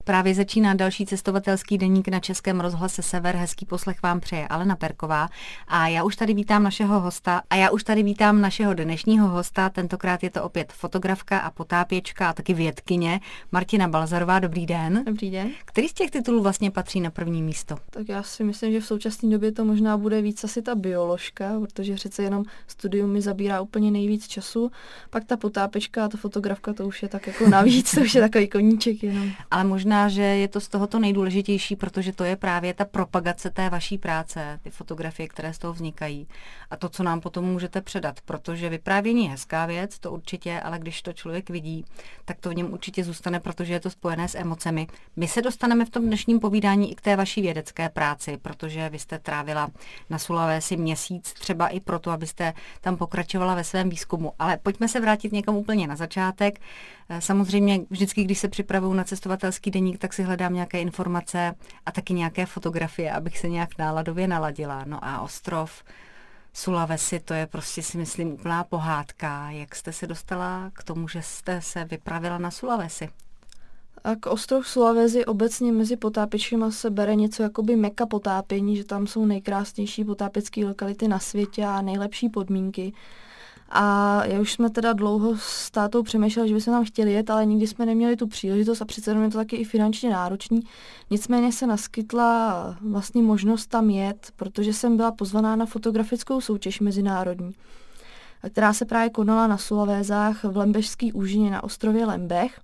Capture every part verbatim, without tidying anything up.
Právě začíná další cestovatelský deník na Českém rozhlase Sever. Hezký poslech vám přeje Alena Perková. A já už tady vítám našeho hosta. A já už tady vítám našeho dnešního hosta. Tentokrát je to opět fotografka a potápěčka a taky vědkyně Martina Balzarová. Dobrý den. Dobrý den. Který z těch titulů vlastně patří na první místo? Tak já si myslím, že v současné době to možná bude víc asi ta bioložka, protože přece jenom studium mi zabírá úplně nejvíc času. Pak ta potápěčka a ta fotografka, to už je tak jako navíc, to už je takový koníček jenom. Ale možná, že je to z toho to nejdůležitější, protože to je právě ta propagace té vaší práce, ty fotografie, které z toho vznikají a to, co nám potom můžete předat, protože vyprávění je hezká věc, to určitě, ale když to člověk vidí, tak to v něm určitě zůstane, protože je to spojené s emocemi. My se dostaneme v tom dnešním povídání i k té vaší vědecké práci, protože vy jste trávila na Sulawesi měsíc, třeba i proto, abyste tam pokračovala ve svém výzkumu. Ale pojďme se vrátit někam úplně na začátek. Samozřejmě vždycky, když se připravuju na cestovatelský deník, tak si hledám nějaké informace a taky nějaké fotografie, abych se nějak náladově naladila. No a ostrov Sulawesi, to je prostě, si myslím, úplná pohádka. Jak jste se dostala k tomu, že jste se vypravila na Sulawesi? Tak ostrov Sulawesi obecně mezi potápěčima se bere něco jakoby meka potápění, že tam jsou nejkrásnější potápěcké lokality na světě a nejlepší podmínky. A já už jsme teda dlouho s tátou přemýšleli, že bychom tam chtěli jet, ale nikdy jsme neměli tu příležitost a přece jenom je to taky i finančně náročný. Nicméně se naskytla vlastně možnost tam jet, protože jsem byla pozvaná na fotografickou soutěž mezinárodní, která se právě konala na Sulawesách v Lembežské úžině na ostrově Lembech.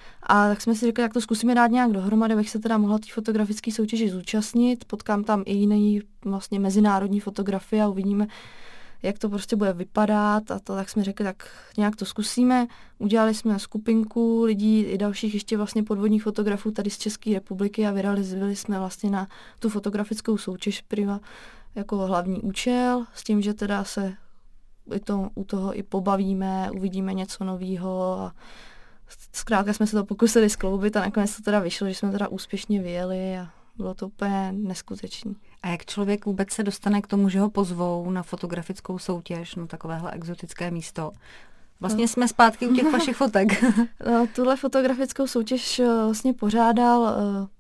A tak jsme si řekli, jak to zkusíme dát nějak dohromady, abych se teda mohla té fotografické soutěži zúčastnit. Potkám tam i jiné vlastně mezinárodní fotografie a uvidíme, jak to prostě bude vypadat a to, tak jsme řekli, tak nějak to zkusíme. Udělali jsme skupinku lidí i dalších ještě vlastně podvodních fotografů tady z České republiky a vyrealizovali jsme vlastně na tu fotografickou soutěž prima jako hlavní účel, s tím, že teda se i to, u toho i pobavíme, uvidíme něco nového a zkrátka jsme se to pokusili skloubit a nakonec to teda vyšlo, že jsme teda úspěšně vyjeli a bylo to úplně neskutečné. A jak člověk vůbec se dostane k tomu, že ho pozvou na fotografickou soutěž, na takovéhle exotické místo? Vlastně jsme zpátky u těch vašich fotek. Tuhle fotografickou soutěž vlastně pořádal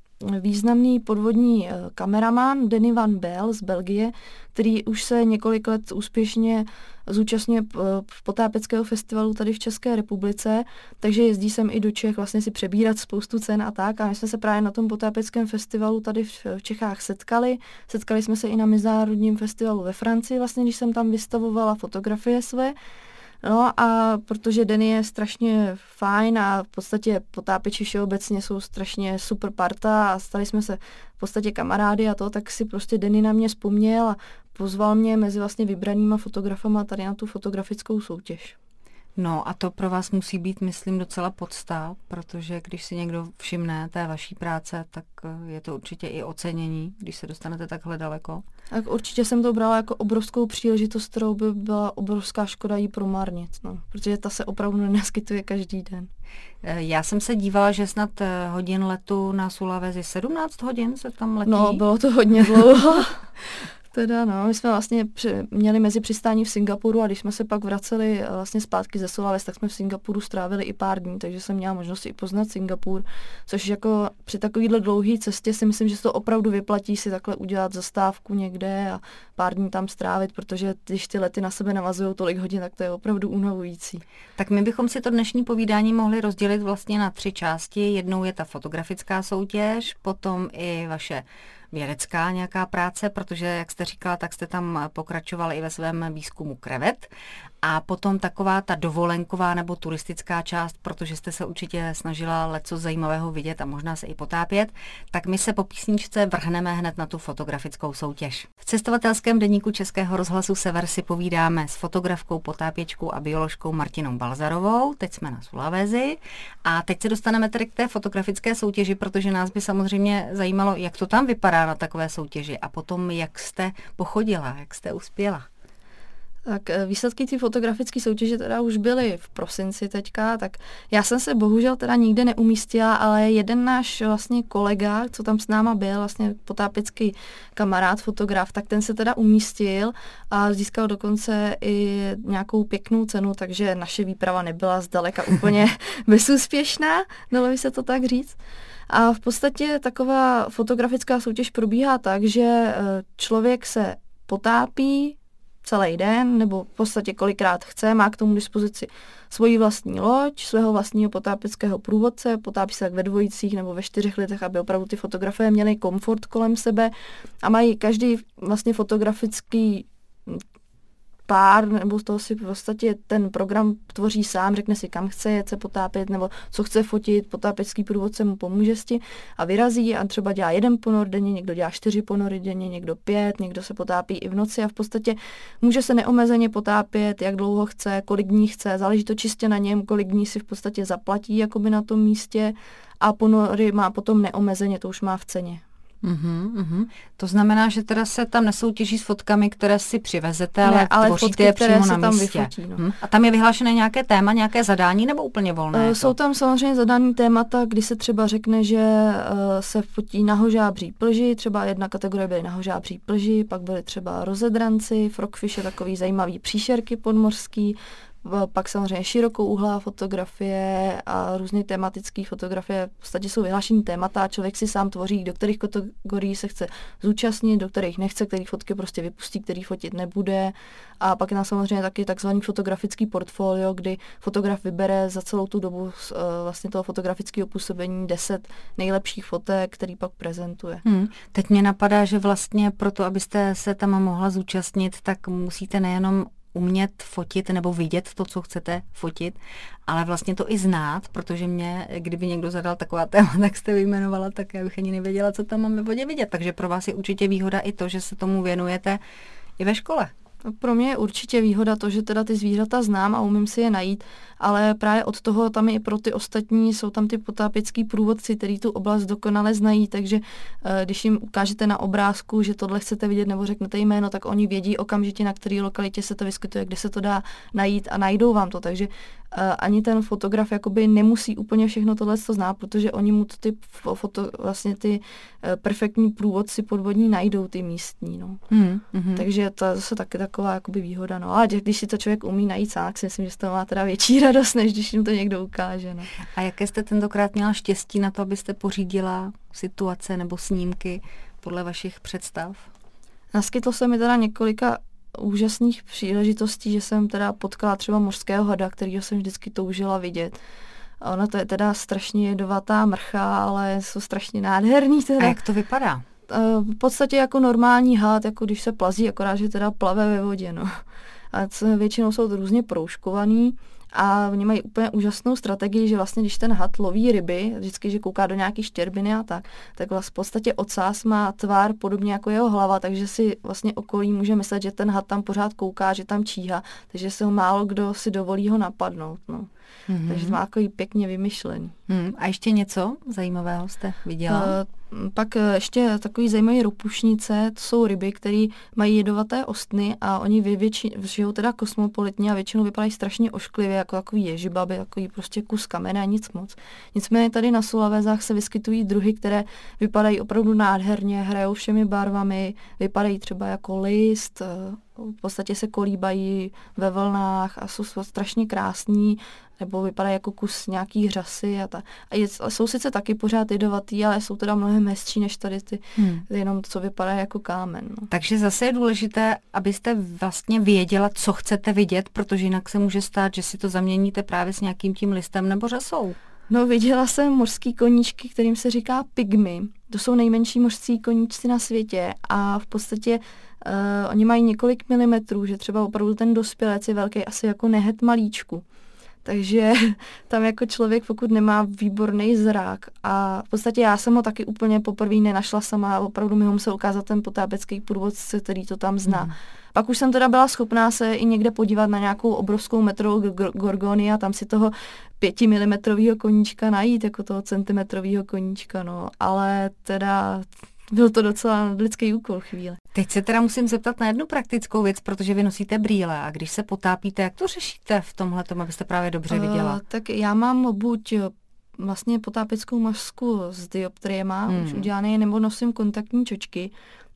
významný podvodní kameraman Danny Van Bell z Belgie, který už se několik let úspěšně zúčastňuje potápěckého festivalu tady v České republice, takže jezdí sem i do Čech vlastně si přebírat spoustu cen a tak. A my jsme se právě na tom potápěckém festivalu tady v Čechách setkali. Setkali jsme se i na mezinárodním festivalu ve Francii, vlastně když jsem tam vystavovala fotografie své. No a protože Danny je strašně fajn a v podstatě potápěči všeobecně jsou strašně super parta a stali jsme se v podstatě kamarády a to, tak si prostě Danny na mě vzpomněl a pozval mě mezi vlastně vybranýma fotografama tady na tu fotografickou soutěž. No a to pro vás musí být, myslím, docela podsta, protože když si někdo všimne té vaší práce, tak je to určitě i ocenění, když se dostanete takhle daleko. Tak určitě jsem to brala jako obrovskou příležitost, kterou by byla obrovská škoda jí promarnit, no, protože ta se opravdu nenaskytuje každý den. Já jsem se dívala, že snad hodin letu na Sulawesi, sedmnáct hodin se tam letí. No, bylo to hodně dlouho. Teda no, my jsme vlastně při, měli mezi přistání v Singapuru a když jsme se pak vraceli vlastně zpátky ze Sulawesi, tak jsme v Singapuru strávili i pár dní, takže jsem měla možnost i poznat Singapur, což jako při takovýhle dlouhé cestě si myslím, že se to opravdu vyplatí si takhle udělat zastávku někde a pár dní tam strávit, protože když ty lety na sebe navazují tolik hodin, tak to je opravdu unavující. Tak my bychom si to dnešní povídání mohli rozdělit vlastně na tři části. Jednou je ta fotografická soutěž, potom i vaše vědecká nějaká práce, protože, jak jste říkala, tak jste tam pokračovala i ve svém výzkumu krevet. A potom taková ta dovolenková nebo turistická část, protože jste se určitě snažila leco zajímavého vidět a možná se i potápět, tak my se po písničce vrhneme hned na tu fotografickou soutěž. V cestovatelském deníku Českého rozhlasu Sever si povídáme s fotografkou, potápěčkou a bioložkou Martinou Balzarovou. Teď jsme na Sulawesi a teď se dostaneme tedy k té fotografické soutěži, protože nás by samozřejmě zajímalo, jak to tam vypadá na takové soutěži a potom, jak jste pochodila, jak jste uspěla. Tak výsledky té fotografické soutěže teda už byly v prosinci teďka, tak já jsem se bohužel teda nikde neumístila, ale jeden náš vlastně kolega, co tam s náma byl, vlastně potápěcký kamarád, fotograf, tak ten se teda umístil a získal dokonce i nějakou pěknou cenu, takže naše výprava nebyla zdaleka úplně bezúspěšná, dalo by se to tak říct. A v podstatě taková fotografická soutěž probíhá tak, že člověk se potápí celý den, nebo v podstatě kolikrát chce, má k tomu dispozici svoji vlastní loď, svého vlastního potápěckého průvodce, potápí se tak ve dvojicích nebo ve čtyřech lidech, aby opravdu ty fotografové měli komfort kolem sebe a mají každý vlastně fotografický pár, nebo z toho si v podstatě ten program tvoří sám, řekne si, kam chce jet se potápět, nebo co chce fotit, potápěcký průvodce mu pomůže s tím a vyrazí a třeba dělá jeden ponor denně, někdo dělá čtyři ponory denně, někdo pět, někdo se potápí i v noci a v podstatě může se neomezeně potápět, jak dlouho chce, kolik dní chce, záleží to čistě na něm, kolik dní si v podstatě zaplatí jakoby na tom místě a ponory má potom neomezeně, to už má v ceně. Uhum, uhum. To znamená, že teda se tam nesoutěží s fotkami, které si přivezete, ale, ne, ale tvoříte fotky, je přímo na tam místě. Vyfotí, no. hmm. A tam je vyhlášené nějaké téma, nějaké zadání nebo úplně volné? Uh, jsou tam samozřejmě zadaný témata, kdy se třeba řekne, že uh, se fotí nahožábří plži, třeba jedna kategorie byly nahožábří plži, pak byly třeba rozedranci, frogfish, takový zajímavý příšerky podmořský, pak samozřejmě širokouhlá fotografie a různé tematické fotografie. V podstatě jsou vyhlášený témata, člověk si sám tvoří, do kterých kategorií se chce zúčastnit, do kterých nechce, kterých fotky prostě vypustí, který fotit nebude. A pak je tam samozřejmě taky takzvaný fotografický portfolio, kdy fotograf vybere za celou tu dobu vlastně toho fotografického působení deset nejlepších fotek, který pak prezentuje. Hmm. Teď mě napadá, že vlastně proto, abyste se tam mohla zúčastnit, tak musíte nejenom umět fotit nebo vidět to, co chcete fotit, ale vlastně to i znát, protože mě, kdyby někdo zadal taková téma, tak jste vyjmenovala, tak já bych ani nevěděla, co tam mám ve vodě vidět. Takže pro vás je určitě výhoda i to, že se tomu věnujete i ve škole. Pro mě je určitě výhoda to, že teda ty zvířata znám a umím si je najít, ale právě od toho tam i pro ty ostatní jsou tam ty potápěcký průvodci, který tu oblast dokonale znají, takže když jim ukážete na obrázku, že tohle chcete vidět nebo řeknete jméno, tak oni vědí okamžitě, na který lokalitě se to vyskytuje, kde se to dá najít a najdou vám to, takže ani ten fotograf jakoby nemusí úplně všechno tohle znát, protože oni mu ty foto, vlastně ty perfektní průvodci podvodní najdou ty místní, no. Hmm, hmm. Takže to je zase taky taková jakoby výhoda, no. Ale když si to člověk umí najít sám, si myslím, že z toho má teda větší radost, než když jim to někdo ukáže, no. A jaké jste tentokrát měla štěstí na to, abyste pořídila situace nebo snímky podle vašich představ? Naskytlo se mi teda několika úžasných příležitostí, že jsem teda potkala třeba mořského hada, kterýho jsem vždycky toužila vidět. A ona to je teda strašně jedovatá mrcha, ale jsou strašně nádherný teda. A jak to vypadá? V podstatě jako normální had, jako když se plazí, akorát, že teda plave ve vodě, no. A většinou jsou to různě proužkovaný a oni mají úplně úžasnou strategii, že vlastně když ten had loví ryby, vždycky, že kouká do nějaký štěrbiny a tak, tak vlastně v podstatě ocás má tvar podobně jako jeho hlava, takže si vlastně okolí může myslet, že ten had tam pořád kouká, že tam číhá, takže se ho málo kdo si dovolí ho napadnout, no. Mm-hmm. Takže to má takový pěkně vymyšlený. Mm. A ještě něco zajímavého jste viděla? Uh, pak ještě takový zajímavý ropušnice, to jsou ryby, které mají jedovaté ostny a oni větši, žijou teda kosmopolitně a většinou vypadají strašně ošklivě, jako takový ježibaby, takový prostě kus kamene a nic moc. Nicméně tady na Sulavezách se vyskytují druhy, které vypadají opravdu nádherně, hrajou všemi barvami, vypadají třeba jako list, v podstatě se kolíbají ve vlnách a jsou strašně krásní, nebo vypadají jako kus nějaký hřasy a ta. A je, jsou sice taky pořád jedovatý, ale jsou teda mnohem hezčí než tady ty, hmm. jenom co vypadá jako kámen. No. Takže zase je důležité, abyste vlastně věděla, co chcete vidět, protože jinak se může stát, že si to zaměníte právě s nějakým tím listem nebo řasou. No, viděla jsem mořský koníčky, kterým se říká pygmy. To jsou nejmenší mořský koníčci na světě a v podstatě uh, oni mají několik milimetrů, že třeba opravdu ten dospělec je velký asi jako nehet malíčku. Takže tam jako člověk, pokud nemá výborný zrak a v podstatě já jsem ho taky úplně poprvé nenašla sama a opravdu mi ho musel ukázat ten potápěcký průvodce, který to tam zná. Hmm. Pak už jsem teda byla schopná se i někde podívat na nějakou obrovskou metrovou gorgonii a tam si toho pětimilimetrového koníčka najít, jako toho centimetrového koníčka, no. Ale teda byl to docela lidský úkol chvíle. Teď se teda musím zeptat na jednu praktickou věc, protože vy nosíte brýle a když se potápíte, jak to řešíte v tomhletom, abyste právě dobře viděla? Uh, tak já mám buď vlastně potápěckou masku s dioptriema, hmm. už udělané, nebo nosím kontaktní čočky.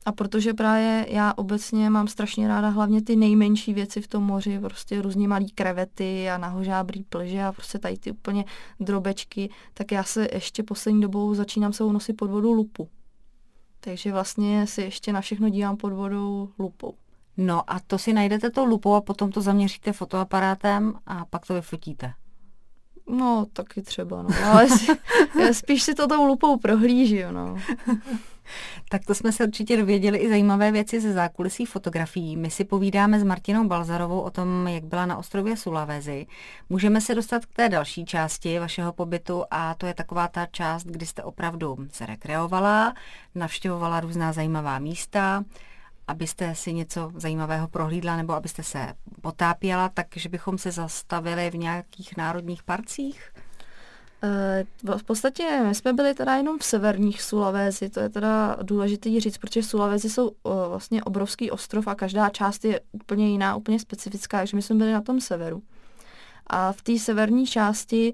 A protože právě já obecně mám strašně ráda hlavně ty nejmenší věci v tom moři, prostě různě malý krevety a nahožábrý plže a prostě tady ty úplně drobečky, tak já se ještě poslední dobou začínám se nosit pod vodou lupu. Takže vlastně si ještě na všechno dívám pod vodou lupou. No a to si najdete tou lupou a potom to zaměříte fotoaparátem a pak to vyfotíte. No, taky třeba, no. Ale spíš si to tou lupou prohlížím, no. Tak to jsme se určitě dověděli i zajímavé věci ze zákulisí fotografií. My si povídáme s Martinou Balzarovou o tom, jak byla na ostrově Sulawesi. Můžeme se dostat k té další části vašeho pobytu a to je taková ta část, kdy jste opravdu se rekreovala, navštěvovala různá zajímavá místa, abyste si něco zajímavého prohlídla nebo abyste se potápěla, takže bychom se zastavili v nějakých národních parcích? V podstatě my jsme byli teda jenom v severních Sulawesi, to je teda důležité říct, protože Sulawesi jsou vlastně obrovský ostrov a každá část je úplně jiná, úplně specifická, takže my jsme byli na tom severu. A v té severní části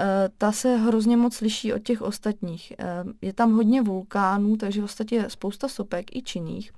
ta se hrozně moc liší od těch ostatních. Je tam hodně vulkánů, takže v podstatě spousta sopek i činných.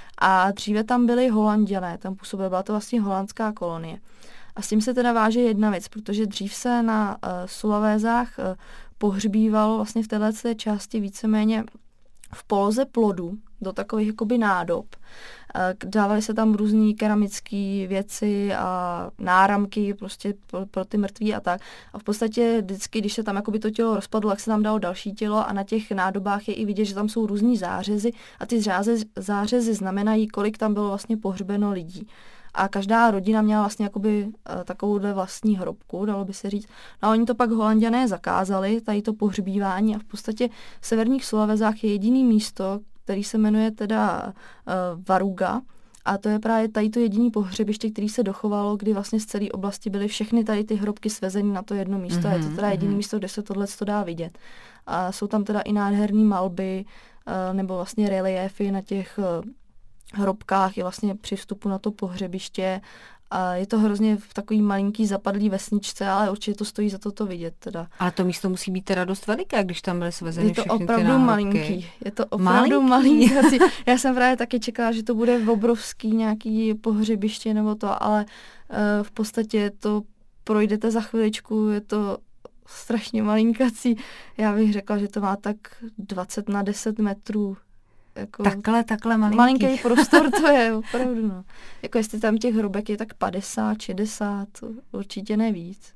A dříve tam byli Holanďané, tam působila, byla to vlastně holandská kolonie. A s tím se teda váže jedna věc, protože dřív se na uh, Sulawesách uh, pohřbívalo vlastně v této části víceméně v poloze plodu do takových jakoby nádob. Uh, dávaly se tam různé keramické věci a náramky prostě pro, pro ty mrtví a tak. A v podstatě vždycky, když se tam jakoby to tělo rozpadlo, tak se tam dalo další tělo a na těch nádobách je i vidět, že tam jsou různý zářezy a ty zářezy, zářezy znamenají, kolik tam bylo vlastně pohřbeno lidí. A každá rodina měla vlastně jakoby uh, takovouhle vlastní hrobku, dalo by se říct. No a oni to pak Holanďané zakázali, tady to pohřbívání a v podstatě v severních Sulawesách je jediný místo, který se jmenuje teda uh, Varuga. A to je právě tady to jediný pohřebiště, který se dochovalo, kdy vlastně z celé oblasti byly všechny tady ty hrobky svezeny na to jedno místo. Mm-hmm, a je to teda jediný mm-hmm. místo, kde se tohle dá vidět. A jsou tam teda i nádherný malby uh, nebo vlastně reliéfy na těch uh, hrobkách je vlastně při vstupu na to pohřebiště a je to hrozně v takový malinký zapadlý vesničce, ale určitě to stojí za to to vidět teda. Ale to místo musí být teda dost veliké, když tam byly svezeny všechny ty náhrobky. Je to opravdu malinký. Je to opravdu malinký. Já jsem právě taky čekala, že to bude obrovský nějaký pohřebiště nebo to, ale uh, v podstatě to projdete za chviličku, je to strašně malinkací. Já bych řekla, že to má tak dvacet na deset metrů. Jako takhle, takhle malinký. Malinký prostor to je, opravdu, no. Jako jestli tam těch hrobek je tak padesát, šedesát, určitě ne víc.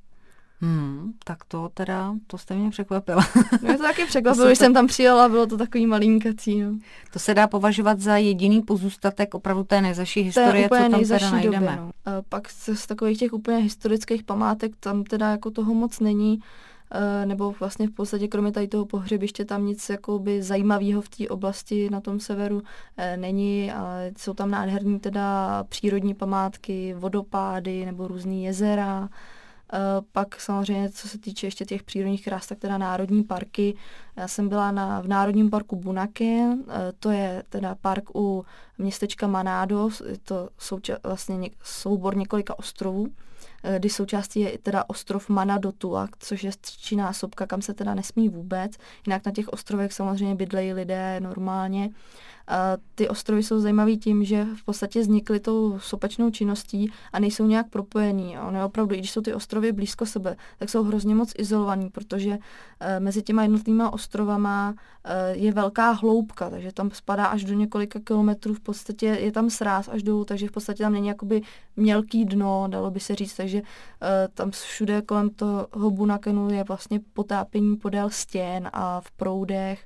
Hmm, tak to teda, to jste mě překvapila. Mě to taky překvapilo, když to... jsem tam přijela, bylo to takový malinkací, no. To se dá považovat za jediný pozůstatek opravdu té nejzaší historie, co tam teda najdeme. Doby, no. A pak z takových těch úplně historických památek tam teda jako toho moc není. Nebo vlastně v podstatě kromě tady toho pohřebiště tam nic jakoby zajímavého v té oblasti na tom severu e, není, ale jsou tam nádherný teda přírodní památky, vodopády nebo různý jezera. E, pak samozřejmě, co se týče ještě těch přírodních krás, tak teda národní parky. Já jsem byla na, v národním parku Bunake, e, to je teda park u městečka Manado, je to souča- vlastně něk- soubor několika ostrovů, kdy součástí je teda ostrov Manadotua, což je činná sopka, kam se teda nesmí vůbec. Jinak na těch ostrovech samozřejmě bydlejí lidé normálně. A ty ostrovy jsou zajímavý tím, že v podstatě vznikly tou sopečnou činností a nejsou nějak propojený. A ono opravdu, i když jsou ty ostrovy blízko sebe, tak jsou hrozně moc izolovaný, protože e, mezi těma jednotlivýma ostrovama e, je velká hloubka, takže tam spadá až do několika kilometrů, v podstatě je tam sráz až dolů, takže v podstatě tam není jakoby mělký dno, dalo by se říct, takže e, tam všude kolem toho Bunakenu je vlastně potápění podél stěn a v proudech.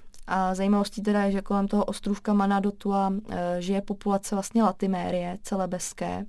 A zajímavostí teda je, že kolem toho ostrůvka Manadotua e, žije populace vlastně latimérie celebeské,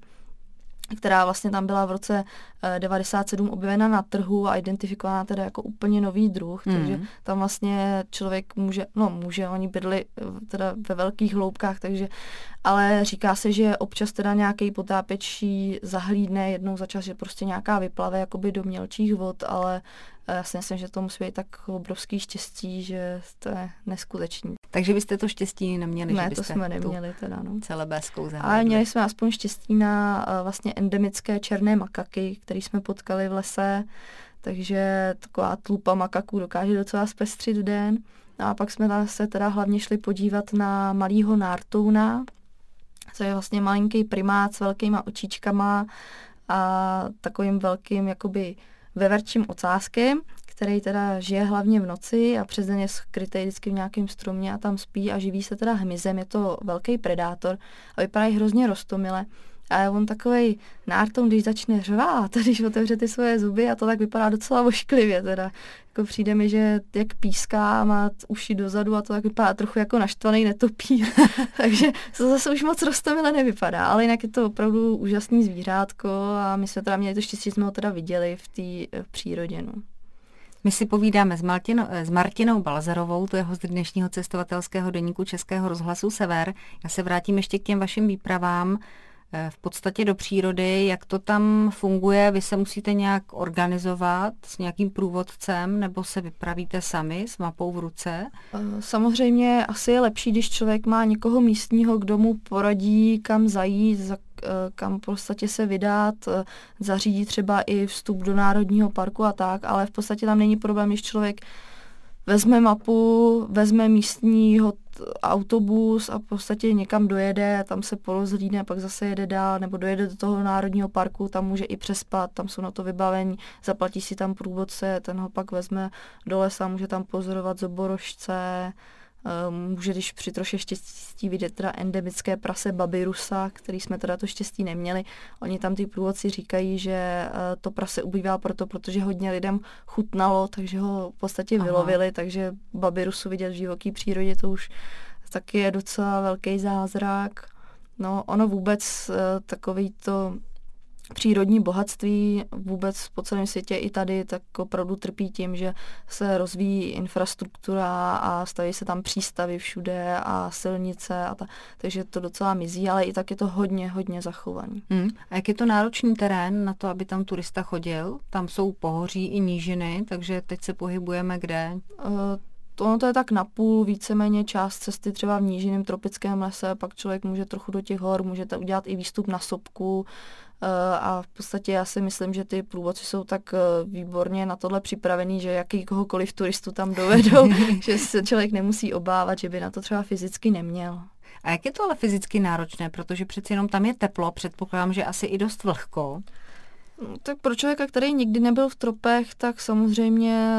která vlastně tam byla v roce e, devadesát sedm objevena na trhu a identifikována teda jako úplně nový druh, mm. takže tam vlastně člověk může, no může, oni bydli teda ve velkých hloubkách, takže, ale říká se, že občas teda nějaký potápěčí zahlídne jednou za čas, že prostě nějaká vyplave jakoby do mělčích vod, ale já si myslím, že to musí být tak obrovský štěstí, že to je neskutečný. Takže byste to štěstí neměli, ne, že byste to jsme neměli teda, no. Celebéskou zahledli. Ale měli jsme aspoň štěstí na uh, vlastně endemické černé makaky, které jsme potkali v lese, takže taková tlupa makaků dokáže docela zpestřit den. No a pak jsme se teda hlavně šli podívat na malýho nártouna, co je vlastně malinký primát s velkýma očičkama a takovým velkým jakoby veverčím ocáskem, který teda žije hlavně v noci a přes den je skrytý vždycky v nějakém stromě a tam spí a živí se teda hmyzem. Je to velký predátor a vypadá hrozně roztomile. A on takovej nártoun, když začne řvát, když otevře ty svoje zuby a to tak vypadá docela ošklivě teda. Jako přijde mi, že jak píská, má uši dozadu a to tak vypadá trochu jako naštvaný netopír. Takže to zase už moc roztomile nevypadá, ale jinak je to opravdu úžasný zvířátko a my jsme teda měli to štěstí, že jsme ho teda viděli v té přírodě. No. My si povídáme s, Martino, s Martinou Balzarovou, to je host dnešního cestovatelského deníku Českého rozhlasu Sever. Já se vrátím ještě k těm vašim výpravám v podstatě do přírody, jak to tam funguje. Vy se musíte nějak organizovat s nějakým průvodcem nebo se vypravíte sami s mapou v ruce? Samozřejmě asi je lepší, když člověk má někoho místního, kdo mu poradí, kam zajít, kam v podstatě se vydat, zařídí třeba i vstup do národního parku a tak, ale v podstatě tam není problém, když člověk vezme mapu, vezme místního autobus a v podstatě někam dojede, tam se porozhlídne, pak zase jede dál, nebo dojede do toho národního parku, tam může i přespat, tam jsou na to vybavení, zaplatí si tam průvodce, ten ho pak vezme do lesa, může tam pozorovat zoborožce, může, když při troše štěstí vidět teda endemické prase babirusa, který jsme teda to štěstí neměli. Oni tam ty průvodci říkají, že to prase ubývá proto, protože hodně lidem chutnalo, takže ho v podstatě Aha. vylovili, takže babirusu vidět v divoké přírodě, to už taky je docela velký zázrak. No ono vůbec takový to přírodní bohatství vůbec po celém světě i tady tak opravdu trpí tím, že se rozvíjí infrastruktura a staví se tam přístavy všude a silnice, a ta, takže to docela mizí, ale i tak je to hodně, hodně zachovaný. Hmm. A jak je to náročný terén na to, aby tam turista chodil? Tam jsou pohoří i nížiny, takže teď se pohybujeme kde? Uh, Ono to je tak napůl, víceméně část cesty třeba v nížiném tropickém lese, pak člověk může trochu do těch hor, můžete udělat i výstup na sopku a v podstatě já si myslím, že ty průvodci jsou tak výborně na tohle připravený, že jakýkoliv turistu tam dovedou, že se člověk nemusí obávat, že by na to třeba fyzicky neměl. A jak je to ale fyzicky náročné, protože přeci jenom tam je teplo, předpokládám, že asi i dost vlhko. Tak pro člověka, který nikdy nebyl v tropech, tak samozřejmě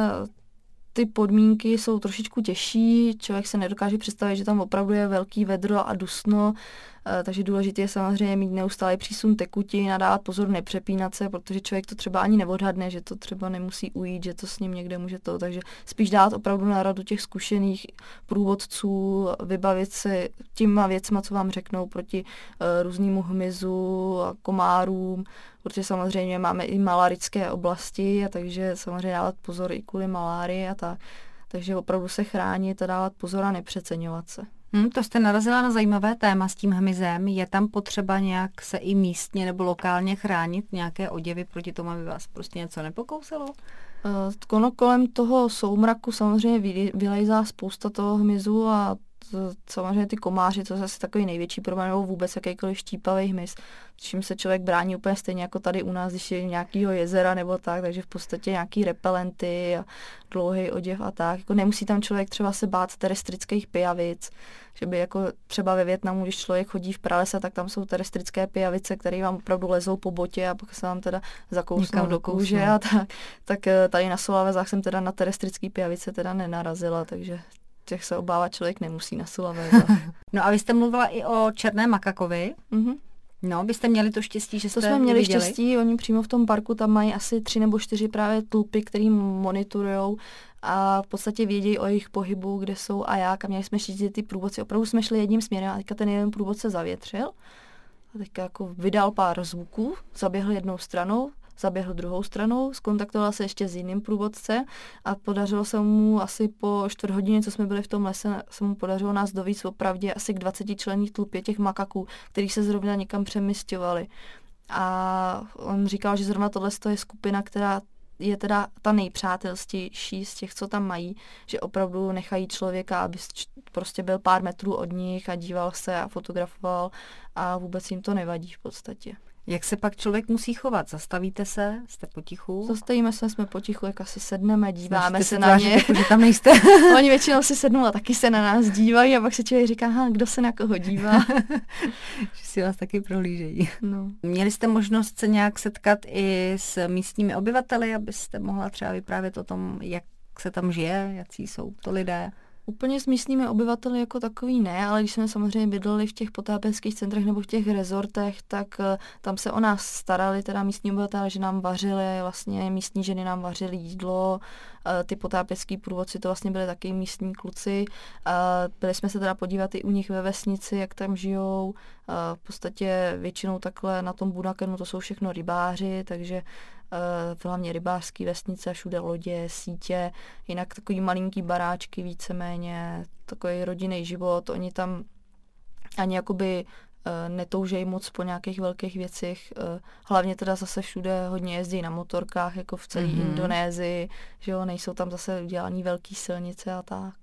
ty podmínky jsou trošičku těžší, člověk se nedokáže představit, že tam opravdu je velký vedro a dusno, takže důležité je samozřejmě mít neustálý přísun tekutin a dávat pozor, nepřepínat se, protože člověk to třeba ani neodhadne, že to třeba nemusí ujít, že to s ním někde může to, takže spíš dát opravdu na radu těch zkušených průvodců, vybavit se těma věcma, co vám řeknou proti uh, různému hmyzu a komárům, protože samozřejmě máme i malarické oblasti, a takže samozřejmě dávat pozor i kvůli malárii a tak. Takže opravdu se chránit a dávat pozor a nepřeceňovat se. Hmm, to jste narazila na zajímavé téma s tím hmyzem. Je tam potřeba nějak se i místně nebo lokálně chránit nějaké oděvy proti tomu, aby vás prostě něco nepokousalo? Uh, kolem toho soumraku samozřejmě vylejzá spousta toho hmyzu a to, samozřejmě ty komáři, to je asi takový největší problém, nebo vůbec jakýkoliv štípavý hmyz, čím se člověk brání úplně stejně jako tady u nás, když je nějakýho jezera nebo tak, takže v podstatě nějaký repelenty a dlouhý oděv a tak. Jako nemusí tam člověk třeba se bát terestrických pijavic, že by jako třeba ve Vietnamu, když člověk chodí v pralese, tak tam jsou terestrické pijavice, které vám opravdu lezou po botě a pak se vám teda zakousnou do kůže a tak. Tak tady na Sulavezách jsem teda na terestrické pijavice teda nenarazila, takže těch se obávat člověk nemusí na Sulavezách. No a vy jste mluvila i o černém makakovi. Mm-hmm. No, byste měli to štěstí, že jste To jsme měli viděli. štěstí, oni přímo v tom parku tam mají asi tři nebo čtyři právě tlupy, který monitorujou a v podstatě vědějí o jejich pohybu, kde jsou a jak. A měli jsme štěstí, ty průvodci, opravdu jsme šli jedním směrem a teďka ten jeden průvodce zavětřil a teďka jako vydal pár zvuků, zaběhl jednou stranou, zaběhl druhou stranou, skontaktoval se ještě s jiným průvodcem a podařilo se mu asi po čtvrt hodině, co jsme byli v tom lese, se mu podařilo nás dovíct opravdě asi k dvacetičlenných tlupě těch makaků, který se zrovna někam přemysťovali. A on říkal, že zrovna tohle je skupina, která je teda ta nejpřátelstější z těch, co tam mají, že opravdu nechají člověka, aby prostě byl pár metrů od nich a díval se a fotografoval a vůbec jim to nevadí v podstatě. Jak se pak člověk musí chovat? Zastavíte se? Jste potichu? Zastavíme se, jsme potichu, jak asi sedneme, díváme Snažíte se se na tvářit, ně. jako, že tam nejste. Oni většinou si sednou a taky se na nás dívají a pak se člověk říká, ha, kdo se na koho dívá. Že si vás taky prohlížejí. No. Měli jste možnost se nějak setkat i s místními obyvateli, abyste mohla třeba vyprávět o tom, jak se tam žije, jaký jsou to lidé? Úplně s místními obyvateli jako takový ne, ale když jsme samozřejmě bydleli v těch potápěckých centrech nebo v těch rezortech, tak uh, tam se o nás starali teda místní obyvatele, že nám vařili, vlastně místní ženy nám vařily jídlo, uh, ty potápěcký průvodci to vlastně byli taky místní kluci. Uh, byli jsme se teda podívat i u nich ve vesnici, jak tam žijou. Uh, v podstatě většinou takhle na tom Bunakenu to jsou všechno rybáři, takže Uh, hlavně rybářský vesnice, všude lodě, sítě, jinak takový malinký baráčky víceméně, takový rodinný život, oni tam ani jakoby uh, netoužejí moc po nějakých velkých věcech, uh, hlavně teda zase všude hodně jezdí na motorkách, jako v celé mm-hmm. Indonésii, že jo, nejsou tam zase udělaný velký silnice a tak.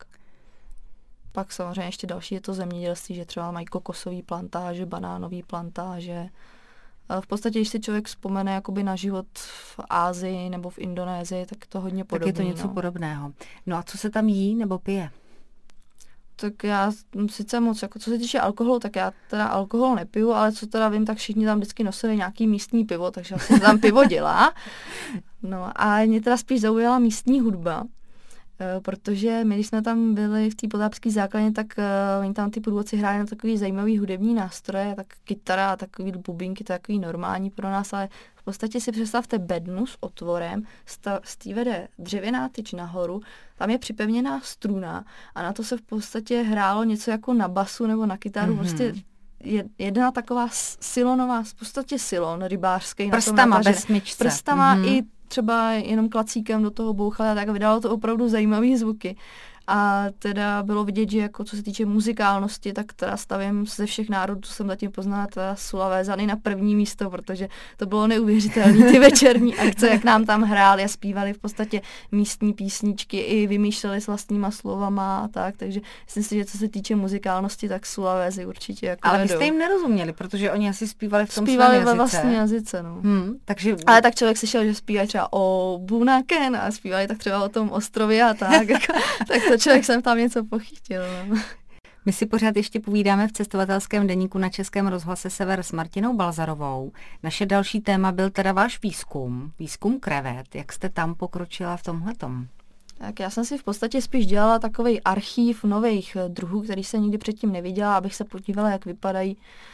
Pak samozřejmě ještě další je to zemědělství, že třeba mají kokosové plantáže, banánové plantáže. V podstatě, když si člověk vzpomene jakoby na život v Asii nebo v Indonésii, tak to hodně podobné. Tak je to něco no. podobného. No a co se tam jí nebo pije? Tak já sice moc, jako co se týče alkoholu, tak já teda alkohol nepiju, ale co teda vím, tak všichni tam vždycky nosili nějaký místní pivo, takže asi tam pivo dělá. No a mě teda spíš zaujala místní hudba, protože my, když jsme tam byli v té potápské základně, tak uh, oni tam ty průvodci hráli na takový zajímavý hudební nástroje, tak kytara a takový bubínky, to je takový normální pro nás, ale v podstatě si představte bednu s otvorem, z té vede dřevěná tyč nahoru, tam je připevněná struna a na to se v podstatě hrálo něco jako na basu nebo na kytaru, mm-hmm. prostě jedna taková silonová, v podstatě silon rybářský. Prstama bez smyčce. Prstama mm-hmm. i třeba jenom klacíkem do toho bouchali a tak vydalo to opravdu zajímavé zvuky. A teda bylo vidět, že jako co se týče muzikálnosti, tak teda stavím ze všech národů, co jsem zatím poznala, teda Sulavézany na první místo, protože to bylo neuvěřitelné, ty večerní akce, jak nám tam hráli a zpívali v podstatě místní písničky i vymýšleli s vlastníma slovama a tak, takže myslím si, že co se týče muzikálnosti, tak Sulavézy určitě jako Ale vedou. vy jste jim nerozuměli, protože oni asi zpívali v tom zpívali svém jazyce. ve vlastním jazyce, no. Hmm, takže... Ale tak člověk slyšel, že zpívají třeba o Bunaken a zpívali tak třeba o tom ostrově a tak, jako, tak to člověk jsem tam něco pochytil. No. My si pořád ještě povídáme v cestovatelském deníku na Českém rozhlase Sever s Martinou Balzarovou. Naše další téma byl teda váš výzkum, výzkum krevet. Jak jste tam pokročila v tomhletom? Tak já jsem si v podstatě spíš dělala takovej archív nových druhů, který jsem nikdy předtím neviděla, abych se podívala, jak vypadají.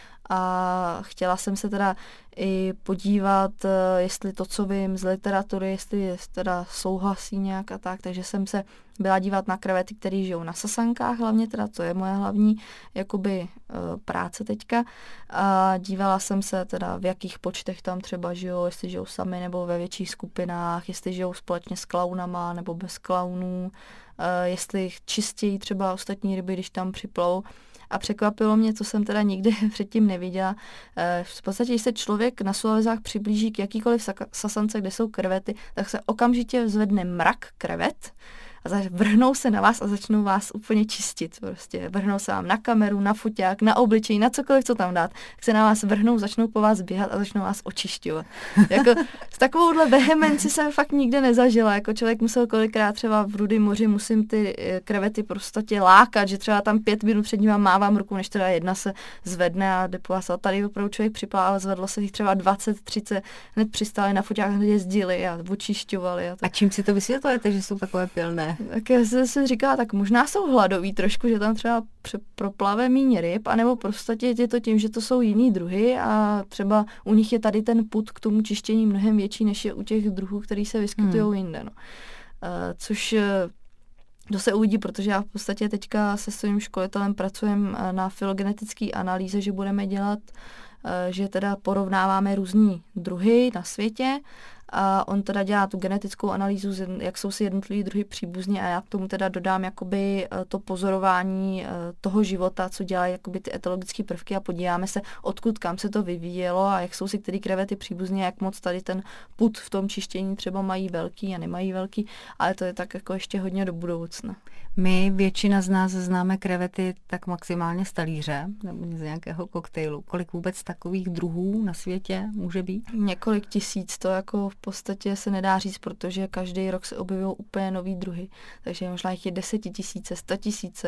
A chtěla jsem se teda i podívat, jestli to, co vím z literatury, jestli teda souhlasí nějak a tak, takže jsem se byla dívat na krevety, které žijou na sasankách hlavně, teda to je moje hlavní jakoby práce teďka. A dívala jsem se teda, v jakých počtech tam třeba žijou, jestli žijou sami nebo ve větších skupinách, jestli žijou společně s klaunama nebo bez klaunů, jestli čistějí třeba ostatní ryby, když tam připlou. A překvapilo mě, co jsem teda nikdy předtím neviděla. V podstatě, když se člověk na Sulavezách přiblíží k jakýkoliv sasance, kde jsou krevety, tak se okamžitě zvedne mrak krevet a vrhnou se na vás a začnou vás úplně čistit. Prostě vrhnou se vám na kameru, na foťák, na obličej, na cokoliv, co tam dát. Tak se na vás vrhnou, začnou po vás běhat a začnou vás očišťovat. Jako, s takovouhle vehemenci jsem fakt nikde nezažila. Jako člověk musel kolikrát třeba v Rudém moři musím ty krevety prostě lákat, že třeba tam pět minut před nima mávám ruku, než teda jedna se zvedne a jde po vás. A tady opravdu člověk připlával, zvedlo se jich třeba dvacet, třicet, hned přistáli na foťák, hned jezdili a očišťovali. A, a čím si to vysvětlujete, že jsou takové pilné? Tak já jsem si říkala, tak možná jsou hladoví trošku, že tam třeba proplave míň ryb, anebo prostě je to tím, že to jsou jiný druhy a třeba u nich je tady ten pud k tomu čištění mnohem větší, než je u těch druhů, který se vyskytují hmm. jinde. No. Uh, což to se uvidí, protože já v podstatě teďka se svým školitelem pracujem na filogenetické analýze, že budeme dělat, uh, že teda porovnáváme různý druhy na světě a on teda dělá tu genetickou analýzu, jak jsou si jednotlivý druhy příbuzní a já k tomu teda dodám jakoby to pozorování toho života, co dělají jakoby ty etologické prvky a podíváme se, odkud kam se to vyvíjelo a jak jsou si který krevety příbuzní a jak moc tady ten pud v tom čištění třeba mají velký a nemají velký, ale to je tak jako ještě hodně do budoucna. My, většina z nás známe krevety tak maximálně z talíře nebo z nějakého koktejlu. Kolik vůbec takových druhů na světě může být? Několik tisíc, to jako v podstatě se nedá říct, protože každý rok se objevují úplně nový druhy. Takže možná jich je desetitisíce, statisíce.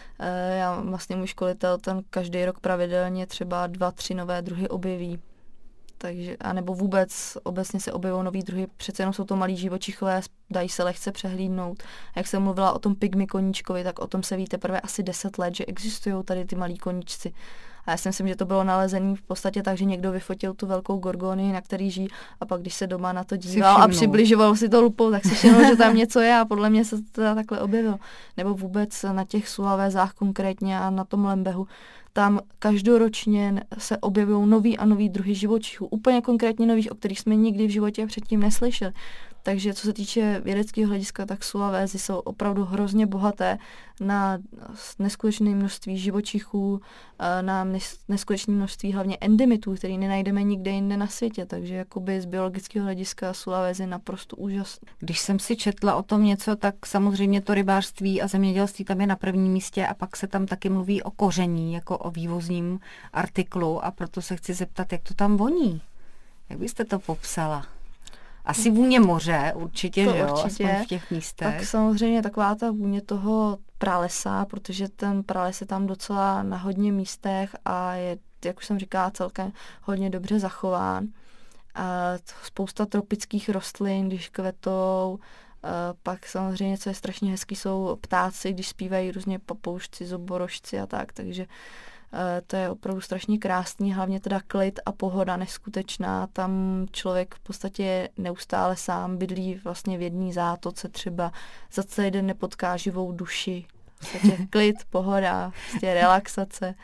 Já vlastně můj školitel ten každý rok pravidelně třeba dva, tři nové druhy objeví. Takže, a nebo vůbec obecně se objevují nový druhy, přece jenom jsou to malí živočichové, dají se lehce přehlídnout. A jak jsem mluvila o tom pygmy koníčkovi, tak o tom se ví teprve asi deset let, že existují tady ty malí koníčci. A já si myslím, že to bylo nalezený v podstatě tak, že někdo vyfotil tu velkou gorgonii, na který žijí, a pak když se doma na to díval a přibližoval si to lupou, tak si všiml, že tam něco je a podle mě se to teda takhle objevilo. Nebo vůbec na těch Sulavézách konkrétně a na tom Lembehu. Tam každoročně se objevují nový a nový druhy živočichů, úplně konkrétně nových, o kterých jsme nikdy v životě předtím neslyšeli. Takže co se týče vědeckého hlediska, tak Sulavézy jsou opravdu hrozně bohaté na neskutečné množství živočichů, na neskutečné množství hlavně endemitů, který nenajdeme nikde jinde na světě. Takže jakoby z biologického hlediska Sulavézy naprosto úžasné. Když jsem si četla o tom něco, tak samozřejmě to rybářství a zemědělství tam je na prvním místě a pak se tam taky mluví o koření, jako o vývozním artiklu, a proto se chci zeptat, jak to tam voní. Jak byste to popsala? Asi vůně moře, určitě, to že jo, určitě. Aspoň v těch místech. Tak samozřejmě taková ta vůně toho pralesa, protože ten prales je tam docela na hodně místech a je, jak už jsem říkala, celkem hodně dobře zachován. A spousta tropických rostlin, když kvetou, a pak samozřejmě, co je strašně hezký, jsou ptáci, když zpívají různě papoušci, zoborožci a tak, takže to je opravdu strašně krásný, hlavně teda klid a pohoda neskutečná. Tam člověk v podstatě neustále sám bydlí vlastně v jedné zátoce, třeba za celý den nepotká živou duši. V podstatě klid, pohoda, prostě relaxace.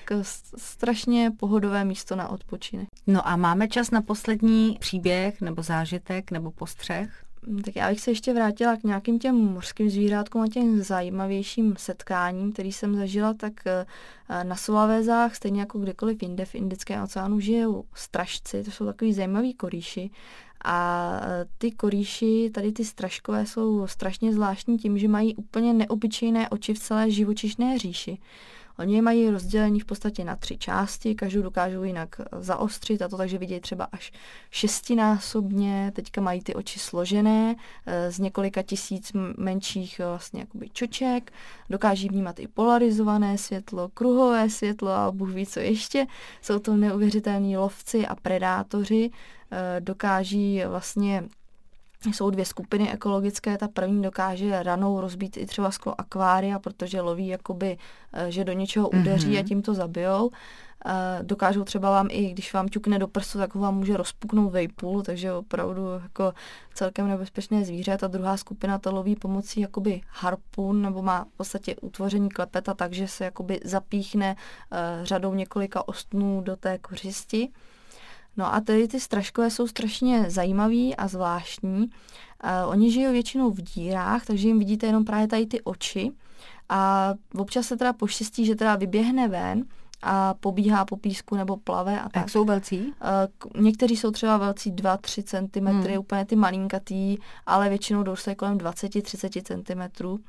Strašně pohodové místo na odpočinek. No a máme čas na poslední příběh nebo zážitek nebo postřeh? Tak já bych se ještě vrátila k nějakým těm mořským zvířátkům a těm zajímavějším setkáním, který jsem zažila, tak na Sulavézách, stejně jako kdekoliv jinde v Indickém oceánu, žijou strašci, to jsou takový zajímavý korýši. A ty korýši, tady ty straškové, jsou strašně zvláštní tím, že mají úplně neobyčejné oči v celé živočišné říši. Oni je mají rozdělení v podstatě na tři části, každou dokážou jinak zaostřit, a to takže vidějí třeba až šestinásobně. Teďka mají ty oči složené z několika tisíc menších vlastně jakoby čoček, dokáží vnímat i polarizované světlo, kruhové světlo a Bůh ví co ještě. Jsou to neuvěřitelní lovci a predátoři, dokáží vlastně jsou dvě skupiny ekologické, ta první dokáže ranou rozbít i třeba sklo akvária, protože loví jakoby, že do něčeho udeří mm-hmm. a tím to zabijou. Dokážou třeba vám i, když vám ťukne do prstu, tak ho vám může rozpuknout vejpůl, takže opravdu jako celkem nebezpečné zvíře. Ta druhá skupina to loví pomocí jakoby harpun, nebo má v podstatě utvoření klepeta, takže se jakoby zapíchne řadou několika ostnů do té kořisti. No a tady ty straškové jsou strašně zajímaví a zvláštní. Uh, oni žijou většinou v dírách, takže jim vidíte jenom právě tady ty oči. A občas se teda poštěstí, že teda vyběhne ven a pobíhá po písku nebo plave. A, a tak. Jak jsou velcí? Uh, někteří jsou třeba velcí dva tři centimetry, hmm. úplně ty malinkatý, ale většinou jdou se kolem dvacet třicet centimetrů.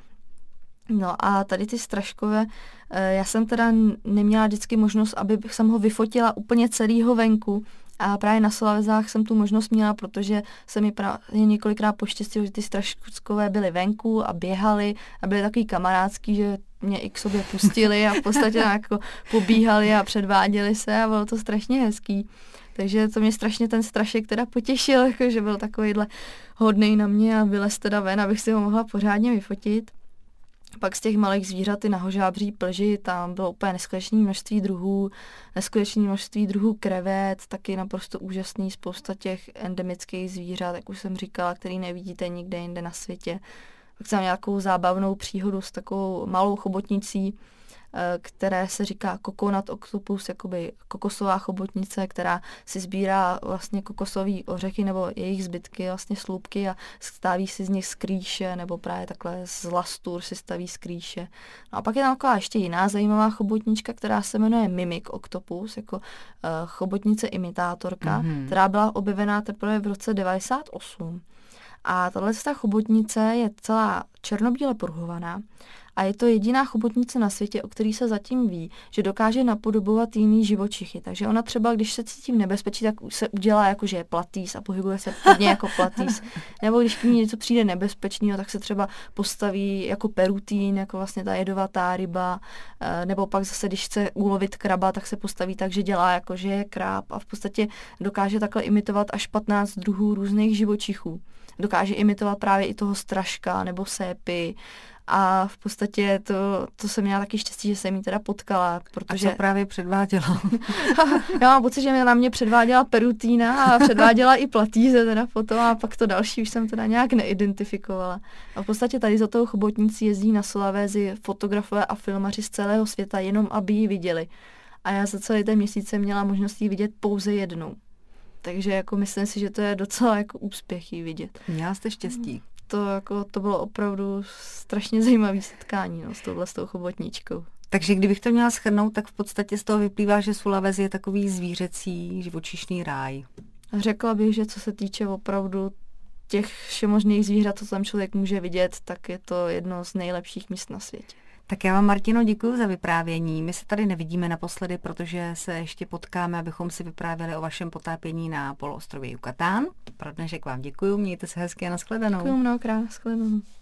No a tady ty straškové, já jsem teda neměla vždycky možnost, aby jsem ho vyfotila úplně celýho venku, a právě na Sulavézách jsem tu možnost měla, protože se mi právě několikrát poštěstilo, že ty straškové byly venku a běhali a byli takový kamarádský, že mě i k sobě pustili a v podstatě jako pobíhali a předváděli se a bylo to strašně hezký. Takže to mě strašně ten strašek teda potěšil, jako že byl takovýhle hodnej na mě a vylez teda ven, abych si ho mohla pořádně vyfotit. Pak z těch malých zvířat i na hožábří plži, tam bylo úplně neskutečné množství druhů, neskutečné množství druhů krevet, taky naprosto úžasný, spousta těch endemických zvířat, jak už jsem říkala, který nevidíte nikde jinde na světě. Pak jsem měla nějakou zábavnou příhodu s takovou malou chobotnicí, které se říká coconut octopus, jakoby kokosová chobotnice, která si sbírá vlastně kokosové ořechy nebo jejich zbytky, vlastně slupky a staví si z nich skrýše, nebo právě takhle z lastur si staví skrýše. No a pak je tam taková ještě jiná zajímavá chobotnička, která se jmenuje Mimic octopus, jako uh, chobotnice imitátorka, mm-hmm. která byla objevená teprve v roce devadesát osm. A tahle chobotnice je celá černobíle pruhovaná a je to jediná chobotnice na světě, o který se zatím ví, že dokáže napodobovat jiný živočichy. Takže ona třeba, když se cítí v nebezpečí, tak se udělá jako, že je platýs a pohybuje se hodně jako platýs. Nebo když k ní něco přijde nebezpečného, tak se třeba postaví jako perutín, jako vlastně ta jedovatá ryba. Nebo pak zase, když chce ulovit kraba, tak se postaví tak, že dělá jako, že je krab a v podstatě dokáže takhle imitovat až patnáct druhů různých živočichů. Dokáže imitovat právě i toho straška nebo sépy a v podstatě to, to jsem měla taky štěstí, že jsem jí teda potkala, protože... A co právě předváděla? Já mám pocit, že na mě předváděla perutína a předváděla i platýze teda potom a pak to další už jsem teda nějak neidentifikovala. A v podstatě tady za tou chobotnicí jezdí na Solavézi fotografové a filmaři z celého světa, jenom aby ji viděli. A já za celý ten měsíc jsem měla možnost ji vidět pouze jednou. Takže jako myslím si, že to je docela jako úspěch jí vidět. Měla jste štěstí. To, jako, to bylo opravdu strašně zajímavé setkání no, s touhle s tou chobotničkou. Takže kdybych to měla shrnout, tak v podstatě z toho vyplývá, že Sulawesi je takový zvířecí, živočišný ráj. Řekla bych, že co se týče opravdu těch všemožných zvířat, co tam člověk může vidět, tak je to jedno z nejlepších míst na světě. Tak já vám, Martino, děkuji za vyprávění. My se tady nevidíme naposledy, protože se ještě potkáme, abychom si vyprávěli o vašem potápění na poloostrově Yucatán. Pro dnešek vám děkuji, mějte se hezky a nashledanou. Děkuji mnohokrát, nashledanou.